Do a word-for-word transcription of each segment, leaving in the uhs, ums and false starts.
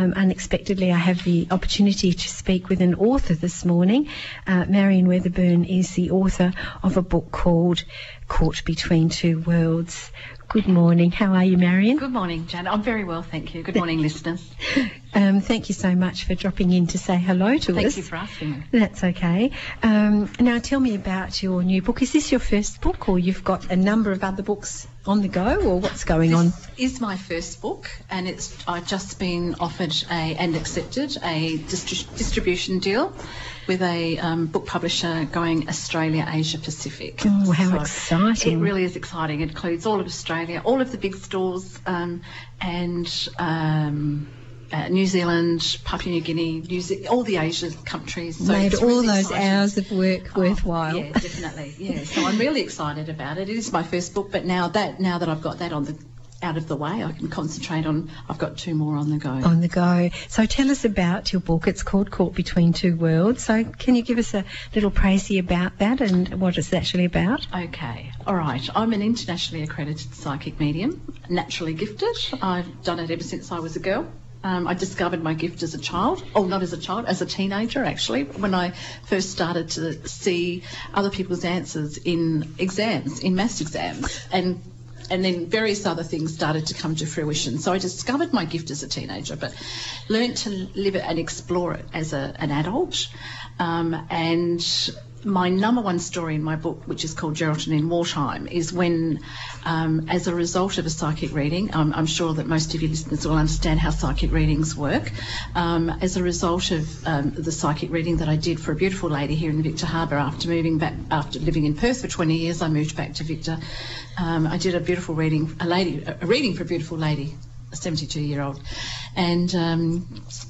um, unexpectedly, I have the opportunity to speak with an author this morning. Uh, Marion Weatherburn is the author of a book called Caught Between Two Worlds. Good morning. How are you, Marion? Good morning, Janet. I'm very well, thank you. Good morning, listeners. Um, thank you so much for dropping in to say hello to thank us. Thank you for asking me. That's okay. Um, now, tell me about your new book. Is this your first book, or you've got a number of other books on the go, or what's going this on? This is my first book, and it's I've just been offered a and accepted a distri- distribution deal with a um, book publisher going Australia, Asia Pacific. Oh, how so exciting. It really is exciting. It includes all of Australia, all of the big stores, um, and um, uh, New Zealand, Papua New Guinea, New Ze- all the Asian countries. So Made it's all really those exciting. hours of work Oh, worthwhile. Yeah, definitely. Yeah, so I'm really excited about it. It is my first book, but now that now that I've got that on the out of the way, I can concentrate on, I've got two more on the go. On the go. So tell us about your book. It's called Caught Between Two Worlds. So can you give us a little précis about that and what it's actually about? Okay. All right. I'm an internationally accredited psychic medium, naturally gifted. I've done it ever since I was a girl. Um, I discovered my gift as a child. Oh, not as a child, as a teenager, actually, when I first started to see other people's answers in exams, in maths exams. And And then various other things started to come to fruition. So I discovered my gift as a teenager, but learned to live it and explore it as a, an adult. Um, and my number one story in my book, which is called Geraldton in Wartime, is when, um, as a result of a psychic reading, um, I'm sure that most of your listeners will understand how psychic readings work. Um, as a result of um, the psychic reading that I did for a beautiful lady here in Victor Harbour, after moving back, after living in Perth for twenty years, I moved back to Victor. Um, I did a beautiful reading, a lady, a reading for a beautiful lady, a seventy-two-year-old, and um,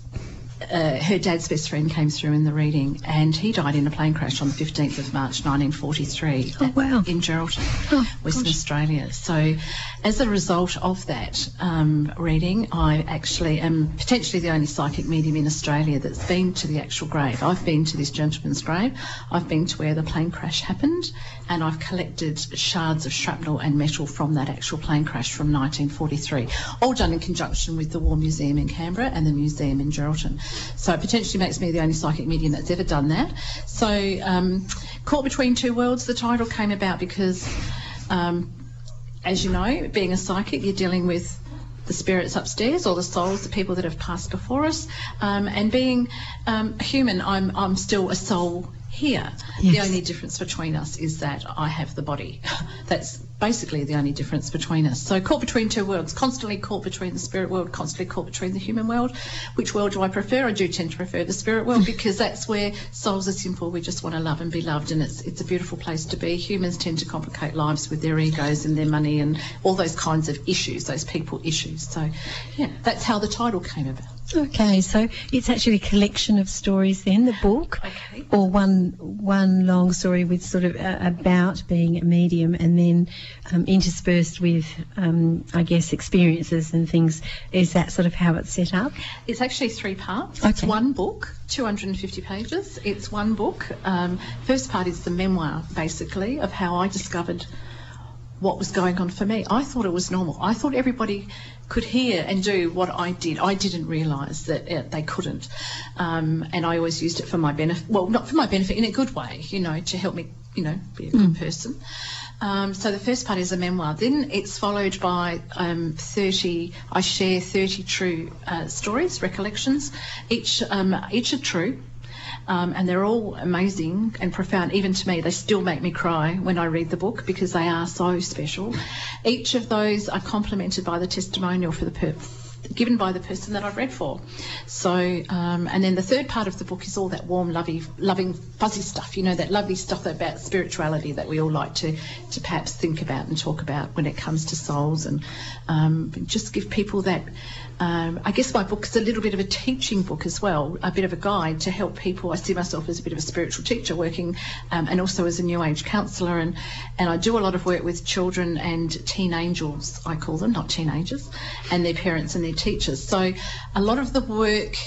uh, her dad's best friend came through in the reading, and he died in a plane crash on the fifteenth of March nineteen forty-three. Oh, wow. In Geraldton, Oh, Western gosh. Australia. So as a result of that um, reading, I actually am potentially the only psychic medium in Australia that's been to the actual grave. I've been to this gentleman's grave. I've been to where the plane crash happened, and I've collected shards of shrapnel and metal from that actual plane crash from nineteen forty-three, all done in conjunction with the War Museum in Canberra and the museum in Geraldton. So it potentially makes me the only psychic medium that's ever done that. So um, Caught Between Two Worlds, the title came about because, um, as you know, being a psychic, you're dealing with the spirits upstairs, or the souls, the people that have passed before us, um, and being um, human, I'm I'm still a soul here. Yes. The only difference between us is that I have the body. That's basically the only difference between us. So caught between two worlds, constantly caught between the spirit world, constantly caught between the human world. Which world do I prefer? I do tend to prefer the spirit world because that's where souls are simple. We just want to love and be loved, and it's it's a beautiful place to be. Humans tend to complicate lives with their egos and their money and all those kinds of issues, those people issues. So, yeah, that's how the title came about. Okay, so it's actually a collection of stories then, the book, Okay. or one one long story with sort of uh, about being a medium, and then um, interspersed with, um, I guess, experiences and things. Is that sort of how it's set up? It's actually three parts. Okay. It's one book, two hundred fifty pages. It's one book. Um, first part is the memoir, basically, of how I discovered what was going on for me. I thought it was normal. I thought everybody could hear and do what I did. I didn't realise that uh, they couldn't. Um, and I always used it for my benefit. Well, not for my benefit, in a good way, you know, to help me, you know, be a good Mm. person. Um, so the first part is a memoir. Then it's followed by um, thirty, I share thirty true uh, stories, recollections. Each, um, each are true. Um, and they're all amazing and profound. Even to me, they still make me cry when I read the book because they are so special. Each of those are complemented by the testimonial for the per- given by the person that I've read for. So, um, and then the third part of the book is all that warm, lovey, loving, fuzzy stuff, you know, that lovely stuff about spirituality that we all like to, to perhaps think about and talk about when it comes to souls, and um, just give people that. Um, I guess my book is a little bit of a teaching book as well, a bit of a guide to help people. I see myself as a bit of a spiritual teacher working um, and also as a New Age counsellor, and, and I do a lot of work with children and teen angels, I call them, not teenagers, and their parents and their teachers. So a lot of the work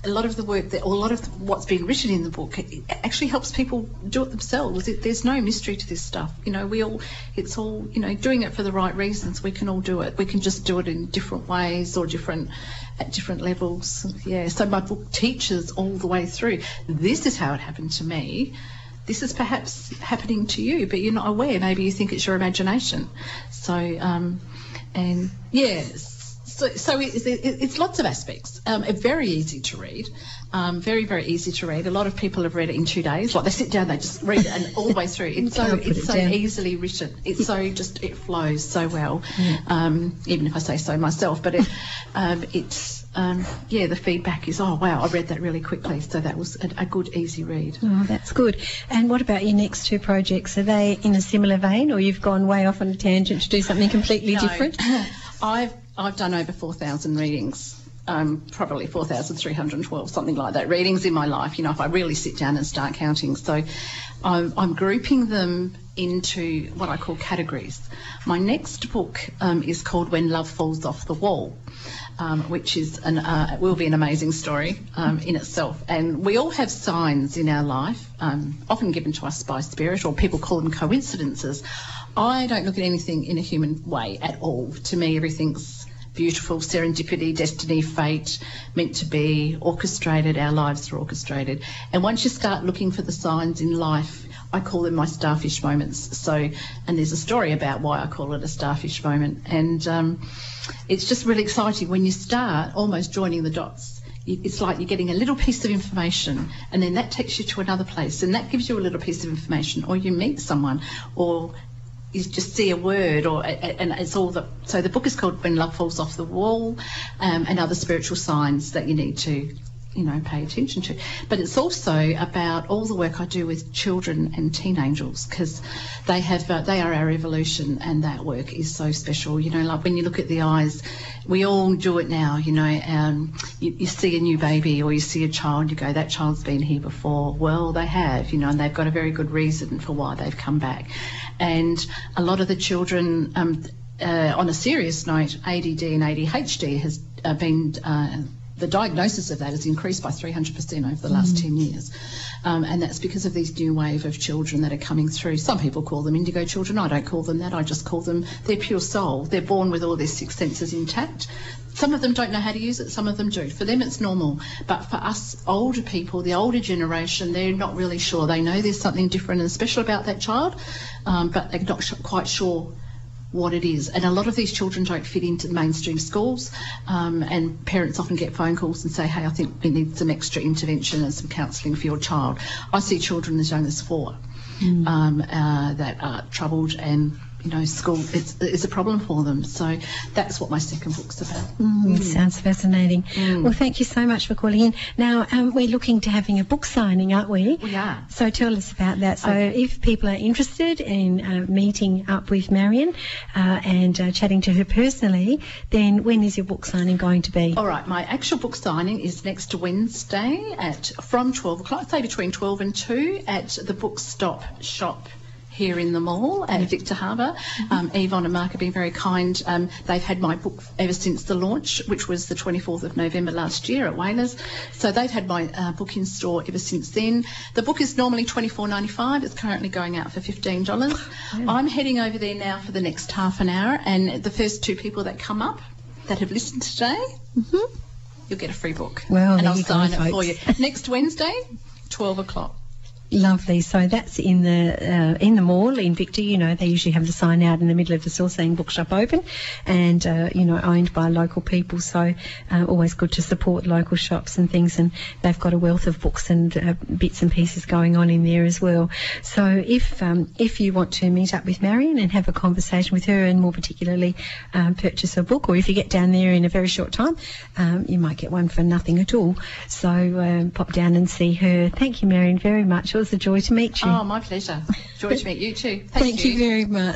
a lot of the work that, or a lot of what's been written in the book, it actually helps people do it themselves. It, there's no mystery to this stuff. You know, we all, it's all, you know, doing it for the right reasons. We can all do it. We can just do it in different ways or different, at different levels. Yeah. So my book teaches all the way through. This is how it happened to me. This is perhaps happening to you, but you're not aware. Maybe you think it's your imagination. So, um, and yes. So, so it's, it's lots of aspects. Um, very easy to read, um, very, very easy to read. A lot of people have read it in two days. Like they sit down, they just read it and all the way through. It's so it's it so down. easily written. It's so just it flows so well. Yeah. Um, even if I say so myself, but it, um, it's um, yeah. The feedback is, oh wow, I read that really quickly. So that was a, a good, easy read. Oh, that's good. And what about your next two projects? Are they in a similar vein, or you've gone way off on a tangent to do something completely no. different? I've I've done over four thousand readings, um, probably four thousand three hundred twelve, something like that, readings in my life, you know, if I really sit down and start counting. So I'm, I'm grouping them into what I call categories. My next book um, is called When Love Falls Off the Wall, um, which is an, uh, will be an amazing story um, in itself. And we all have signs in our life, um, often given to us by spirit, or people call them coincidences. I don't look at anything in a human way at all. To me, everything's beautiful, serendipity, destiny, fate, meant to be, orchestrated. Our lives are orchestrated. And once you start looking for the signs in life, I call them my starfish moments. So, and there's a story about why I call it a starfish moment. And um, it's just really exciting when you start almost joining the dots. It's like you're getting a little piece of information, and then that takes you to another place, and that gives you a little piece of information, or you meet someone, or you just see a word, or and it's all the. So the book is called When Love Falls Off the Wall, um, and other spiritual signs that you need to, you know, pay attention to. But it's also about all the work I do with children and teen angels, because they have uh, they are our evolution, and that work is so special. You know, like when you look at the eyes, we all do it now. You know, um, you, you see a new baby or you see a child, you go, that child's been here before. Well, they have, you know, and they've got a very good reason for why they've come back. And a lot of the children, um, uh, on a serious note, A D D and A D H D has uh, been. Uh, The diagnosis of that has increased by three hundred percent over the last mm. ten years. Um, and that's because of these new wave of children that are coming through. Some people call them indigo children. I don't call them that. I just call them their pure soul. They're born with all their six senses intact. Some of them don't know how to use it. Some of them do. For them, it's normal. But for us older people, the older generation, they're not really sure. They know there's something different and special about that child, um, but they're not sh- quite sure what it is. And a lot of these children don't fit into mainstream schools, um, and parents often get phone calls and say, hey, I think we need some extra intervention and some counselling for your child. I see children as young as four mm. um, uh, that are troubled, and you know, school is, is a problem for them. So that's what my second book's about. Mm, mm. Sounds fascinating. Mm. Well, thank you so much for calling in. Now, um, we're looking to having a book signing, aren't we? We are. So tell us about that. So okay. if people are interested in uh, meeting up with Marion uh, and uh, chatting to her personally, then when is your book signing going to be? All right, my actual book signing is next Wednesday at from twelve o'clock, say between twelve and two, at the Book Stop shop here in the mall at Victor Harbour. Mm-hmm. Um, Yvonne and Mark have been very kind. Um, they've had my book ever since the launch, which was the twenty-fourth of November last year at Whalers. So they've had my uh, book in store ever since then. The book is normally twenty-four ninety-five. It's currently going out for fifteen dollars. Yeah. I'm heading over there now for the next half an hour, and the first two people that come up that have listened today, mm-hmm, you'll get a free book. Well, and I'll you sign go, it folks. for you. Next Wednesday, twelve o'clock. Lovely. So that's in the uh, in the mall in Victor. You know, they usually have the sign out in the middle of the store saying bookshop open, and uh, you know, owned by local people. So uh, always good to support local shops and things. And they've got a wealth of books and uh, bits and pieces going on in there as well. So if um, if you want to meet up with Marion and have a conversation with her, and more particularly um, purchase a book, or if you get down there in a very short time, um, you might get one for nothing at all. So um, pop down and see her. Thank you, Marion, very much. It was a joy to meet you. Oh, my pleasure. Joy to meet you too. Thank, Thank you. you very much.